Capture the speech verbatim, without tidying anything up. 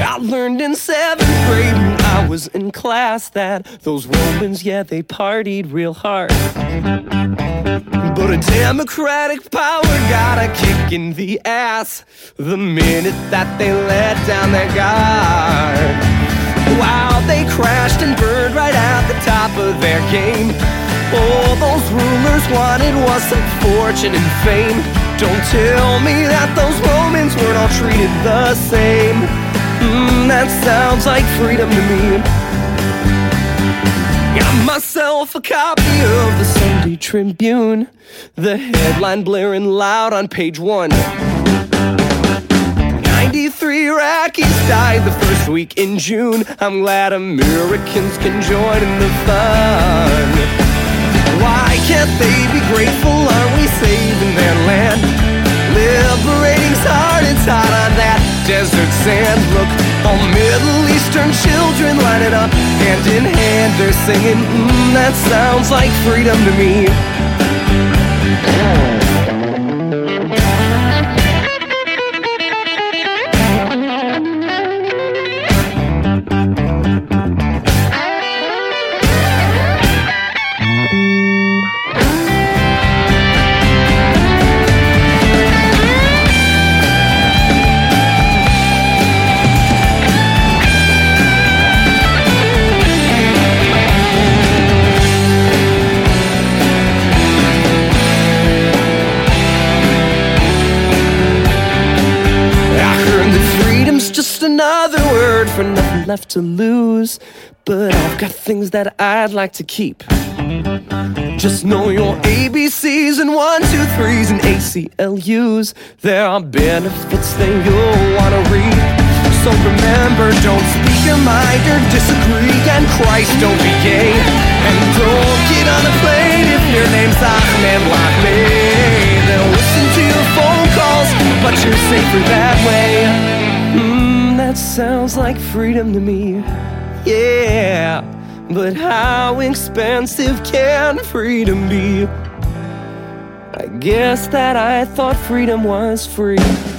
I learned in seventh grade when I was in class that those Romans, yeah, they partied real hard. But a democratic power got a kick in the ass the minute that they let down their guard. Wow, they crashed and burned right at the top of their game. All those rulers wanted was some fortune and fame. Don't tell me that those Romans weren't all treated the same. Mm, that sounds like freedom to me. Got myself a copy of the Sunday Tribune, the headline blaring loud on page one. ninety-three Iraqis died the first week in June. I'm glad Americans can join in the fun. Why can't they be grateful? Aren't we saving their land? Liberating's hard, it's hot on that desert sand. Look, all Middle Eastern children lining up, hand in hand, they're singing, mm, that sounds like freedom to me. Just another word for nothing left to lose. But I've got things that I'd like to keep. Just know your A B Cs and one, two, threes and A C L Us. There are benefits that you'll want to read. So remember, don't speak your mind or disagree. And Christ, don't be gay. And don't get on a plane if your name's Ahmed like me. They'll listen to your phone calls, but you're safer that way. Mm, that sounds like freedom to me. Yeah, but how expensive can freedom be? I guess that I thought freedom was free.